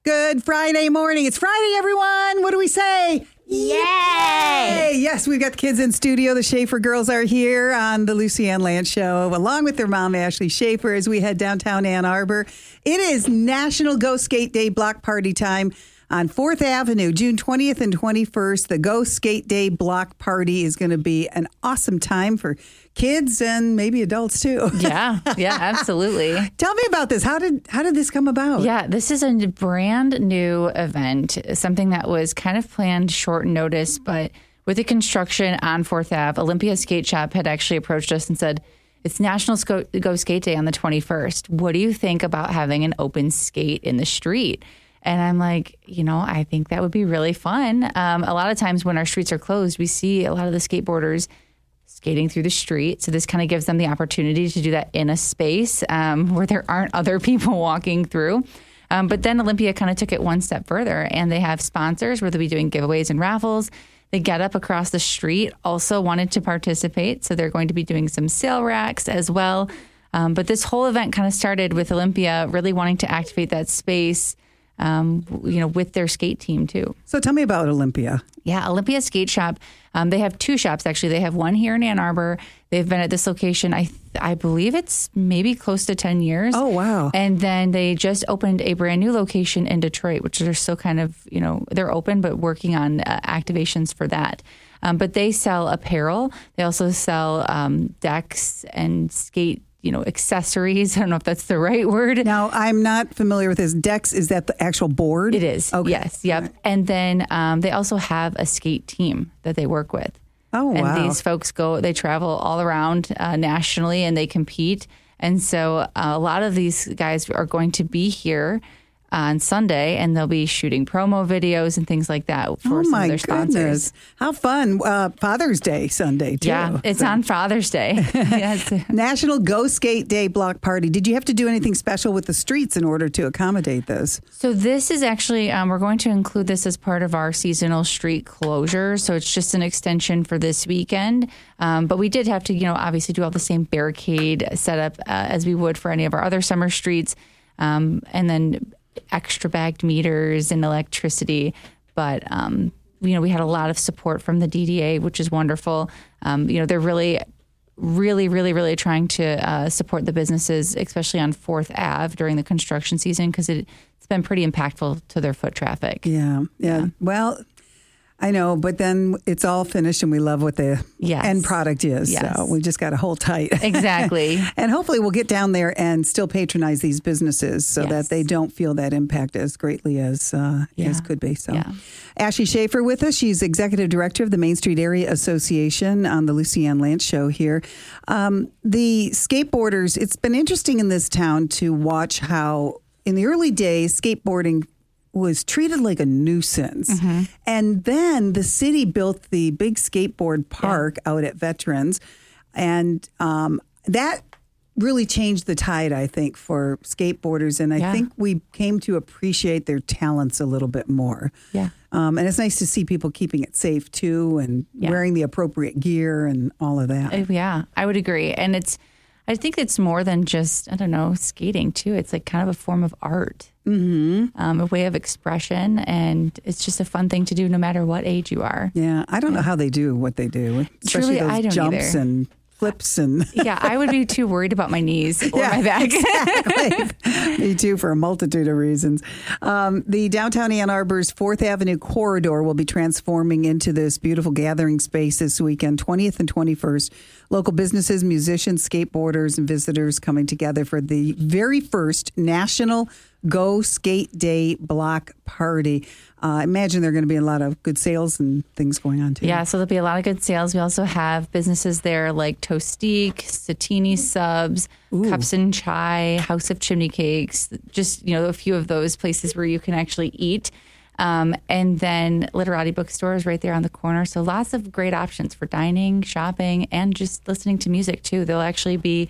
Good Friday morning. It's Friday, everyone. What do we say? Yay! Yes, we've got the kids in studio. The Schaefer girls are here on the Lucy Ann Lance Show, along with their mom, Ashley Schaefer, as we head downtown Ann Arbor. It is National Go Skate Day block party time on 4th Avenue, June 20th and 21st. The Go Skate Day block party is going to be an awesome time for kids and maybe adults, too. Yeah, absolutely. Tell me about this. How did this come about? Yeah, this is a brand new event, something that was kind of planned short notice, but with the construction on 4th Ave, Olympia Skate Shop had actually approached us and said, it's National Go Skate Day on the 21st. What do you think about having an open skate in the street? And I'm like, I think that would be really fun. A lot of times when our streets are closed, we see a lot of the skateboarders skating through the street. So this kind of gives them the opportunity to do that in a space where there aren't other people walking through. But then Olympia kind of took it one step further, and they have sponsors where they'll be doing giveaways and raffles. The Get Up across the street also wanted to participate. So they're going to be doing some sale racks as well. But this whole event kind of started with Olympia really wanting to activate that space with their skate team too. So tell me about Olympia. Yeah, Olympia Skate Shop. They have two shops, actually. They have one here in Ann Arbor. They've been at this location, I believe it's maybe close to 10 years. Oh, wow. And then they just opened a brand new location in Detroit, which they're still kind of, they're open, but working on activations for that. But they sell apparel. They also sell decks and skate accessories. I don't know if that's the right word. Now, I'm not familiar with this. Dex, is that the actual board? It is. Okay. Yes. Yep. Right. And then they also have a skate team that they work with. Oh, wow. And these folks they travel all around nationally, and they compete. And so a lot of these guys are going to be here on Sunday, and they'll be shooting promo videos and things like that for some of their sponsors. Goodness. How fun. Father's Day Sunday, too. Yeah, it's on Father's Day. National Go Skate Day block party. Did you have to do anything special with the streets in order to accommodate this? So this is actually, we're going to include this as part of our seasonal street closure. So it's just an extension for this weekend. But we did have to, obviously do all the same barricade setup as we would for any of our other summer streets. And then extra bagged meters and electricity. But, we had a lot of support from the DDA, which is wonderful. They're really trying to support the businesses, especially on 4th Ave during the construction season, because it's been pretty impactful to their foot traffic. Yeah. Well, I know, but then it's all finished and we love what the end product is. Yes. So we just got to hold tight. Exactly. And hopefully we'll get down there and still patronize these businesses so that they don't feel that impact as greatly as could be. So Ashley Schaefer with us. She's Executive Director of the Main Street Area Association on the Lucy Ann Lance Show here. The skateboarders, it's been interesting in this town to watch how in the early days, skateboarding was treated like a nuisance. Mm-hmm. And then the city built the big skateboard park out at Veterans. And that really changed the tide, I think, for skateboarders. And I think we came to appreciate their talents a little bit more. Yeah. And it's nice to see people keeping it safe, too, and wearing the appropriate gear and all of that. Yeah, I would agree. And I think it's more than just, skating, too. It's like kind of a form of art. Mm-hmm. A way of expression, and it's just a fun thing to do no matter what age you are. Yeah, I don't know how they do what they do, especially those I don't jumps either. And flips and I would be too worried about my knees or my back. Exactly. Me too, for a multitude of reasons. The downtown Ann Arbor's 4th Avenue corridor will be transforming into this beautiful gathering space this weekend, 20th and 21st. Local businesses, musicians, skateboarders, and visitors coming together for the very first National Go Skate Day block party. I imagine there are going to be a lot of good sales and things going on, too. Yeah, so there'll be a lot of good sales. We also have businesses there like Toastique, Satini Subs, Cups and Chai, House of Chimney Cakes, just, a few of those places where you can actually eat. And then Literati Bookstore is right there on the corner. So lots of great options for dining, shopping, and just listening to music, too. There'll actually be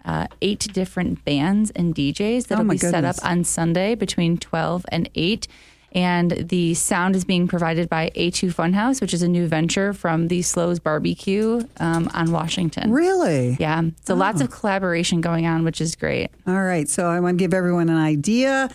8 different bands and DJs that'll be set up on Sunday between 12 and 8. And the sound is being provided by A2 Funhouse, which is a new venture from the Slows Barbecue on Washington. Really? Yeah. So lots of collaboration going on, which is great. All right. So I want to give everyone an idea.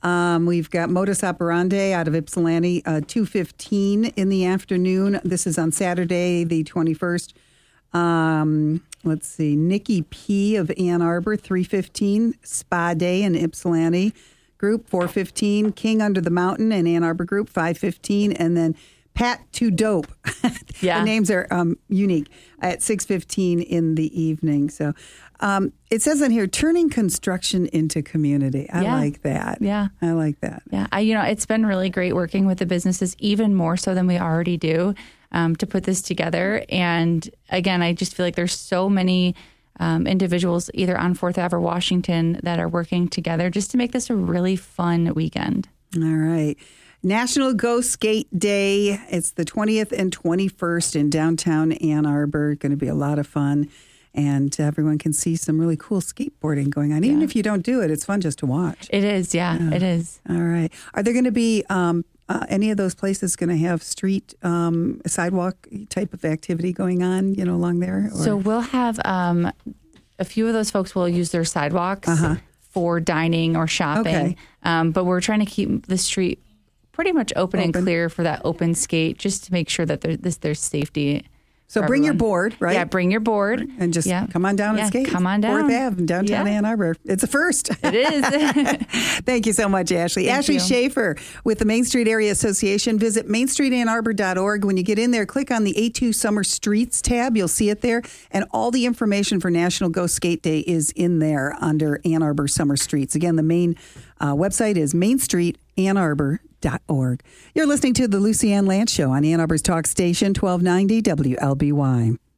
We've got Modus Operandi out of Ypsilanti, 2:15 in the afternoon. This is on Saturday, the 21st. Let's see, Nikki P. of Ann Arbor, 3:15. Spa Day in Ypsilanti group, 4:15. King Under the Mountain in Ann Arbor group, 5:15. And then Pat Too Dope. Yeah. The names are unique, at 6:15 in the evening. So it says in here, turning construction into community. I like that. Yeah. I like that. Yeah. It's been really great working with the businesses, even more so than we already do, to put this together. And again, I just feel like there's so many individuals either on 4th Ave or Washington that are working together just to make this a really fun weekend. All right. National Go Skate Day. It's the 20th and 21st in downtown Ann Arbor. Going to be a lot of fun. And everyone can see some really cool skateboarding going on. Even if you don't do it, it's fun just to watch. It is, it is. All right. Are there going to be any of those places going to have street sidewalk type of activity going on, along there? Or? So we'll have a few of those folks will use their sidewalks for dining or shopping. Okay. But we're trying to keep the street pretty much open and clear for that open skate, just to make sure that there's safety. So bring your board, right? Yeah, bring your board. And just come on down and skate. Come on down. 4th Ave in downtown Ann Arbor. It's a first. It is. Thank you so much, Ashley. Ashley Schaefer with the Main Street Area Association. Visit mainstreetannarbor.org. When you get in there, click on the A2 Summer Streets tab. You'll see it there. And all the information for National Go Skate Day is in there under Ann Arbor Summer Streets. Again, the main website is mainstreetannarbor.org. You're listening to the Lucy Ann Lance Show on Ann Arbor's Talk Station, 1290 WLBY.